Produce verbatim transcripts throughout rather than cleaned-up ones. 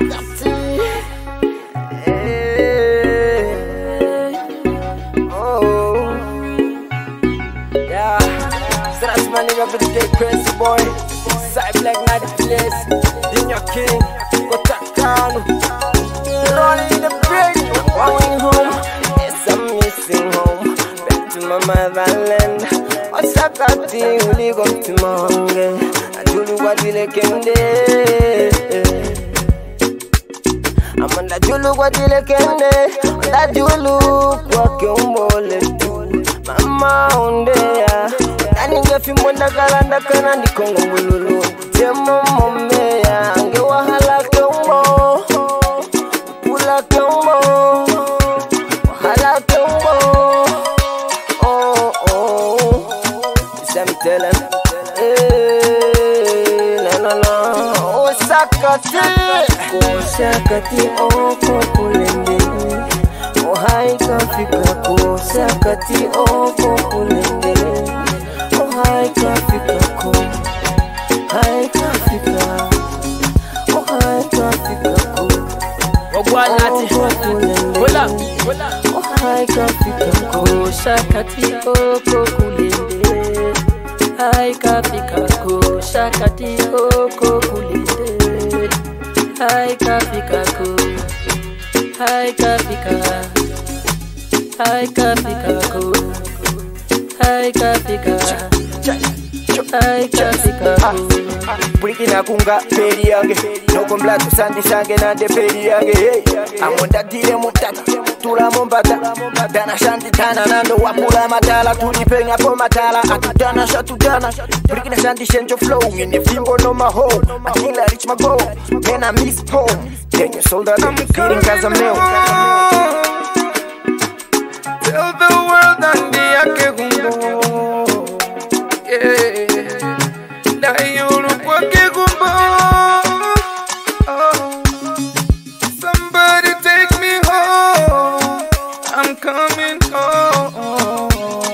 Oh, yeah. So that's my nigga for the day, crazy boy. Side black night place. Dinner King, go top down. Rolling in the break, going home. Yes, I'm missing home. Back to my motherland. Osakati, uli go to Monge. Ajulu wadile kende. Amanda julu wadile kende. Amanda julu kwa kiumbole tu. Mama ondea. Aninge fimonda kalanda kana ndikongo mbululu. Jemo momea. Ange wahala kiumbo. Pula kiumbo. Wahala kiumbo. Oh oh. Isam telen. Eh. Na na na. Osakati. Osakati oko kulende. Ohai kafika ko. Osakati oko kulende. Ohai kafika ko. Hai kafika. Ohai kafika ko. Ogwanati. Hola. Hola. Ohai kafika ko. Osakati oko kulende. Hai kafika ko. Osakati oko kulende. Hai kafika ko. Hai kafika. Hai kafika ko. Hai kafika. Hai kafika ko. Burikina kunga peri yange. Noko mlato sandi sange nande peri yange. Hey. Amonda dire mutata. Tula mombata. Dana shanti tana nando wapula matala. Tulipenya po matala. Atutana shatutana. Burikina shanti shenjo flow. Ngine fimbo no maho. Until I reach my goal. Man I miss home. Then you sold out. I'm feeling cause I'm new. Tell the world and the akegumbo. Yeah. Na yuru kwa kegumbo. Oh. Somebody take me home. I'm coming home.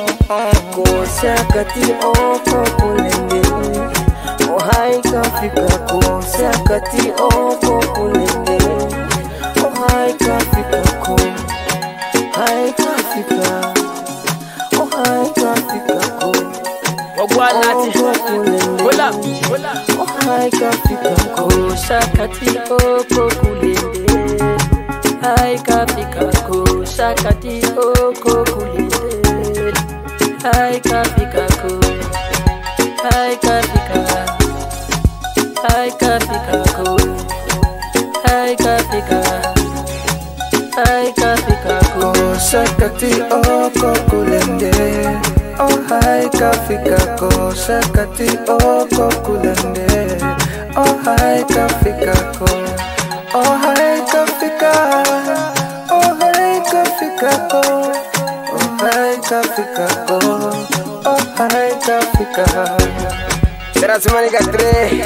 Osakati oko kulende. Ohai kafika ko. Osakati oko kulende. Ohai kafika ko. Hai kafika. Ohai kafika ko. Ogwanati. Hola. Hola. Ohai kafika ko. Osakati oko kulende. Hai kafika ko. Osakati oko kulende. Hai kafika ko. Hai kafika. Hai kafika ko. Hai kafika. Hai kafika ko. Osakati oko kulende. Oh hai kafika ko. Osakati oko kulende. Oh hai kafika ko. Oh hai kafika. Oh hai kafika ko. Oh hai kafika ko. Oh hai kafika. Grazie manica tre.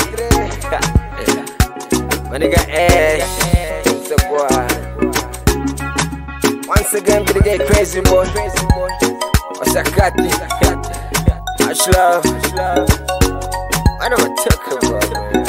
Manica Ash. So boy. Once again to the day crazy boy. Osakati. Much love. I never took her, bro.